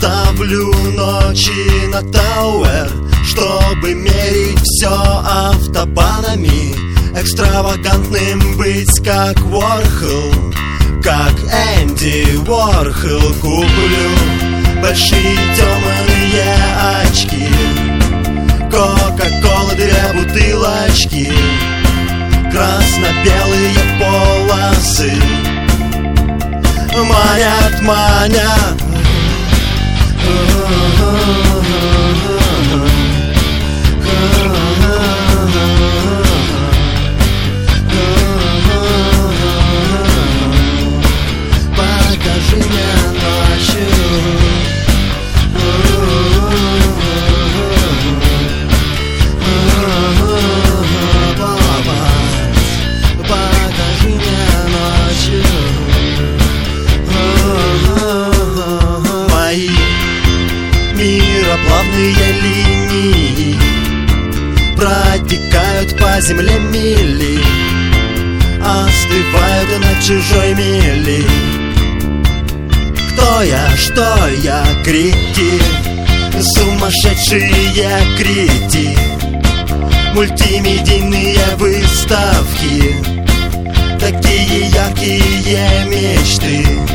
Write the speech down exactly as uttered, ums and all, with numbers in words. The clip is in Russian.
ставлю ночи на Тауэр, чтобы мерить все автобанами, экстравагантным быть, как Уорхол, как Энди Уорхол. Куплю большие темные очки, кока-кола две бутылочки, красно-белые полосы манят, манят. Покажи мне ночью, покажи мне ночью. Мои мироплавные линии протекают по земле мили, остывают на чужой мили. Кто я, что я, крики, сумасшедшие крики, мультимедийные выставки, такие яркие мечты.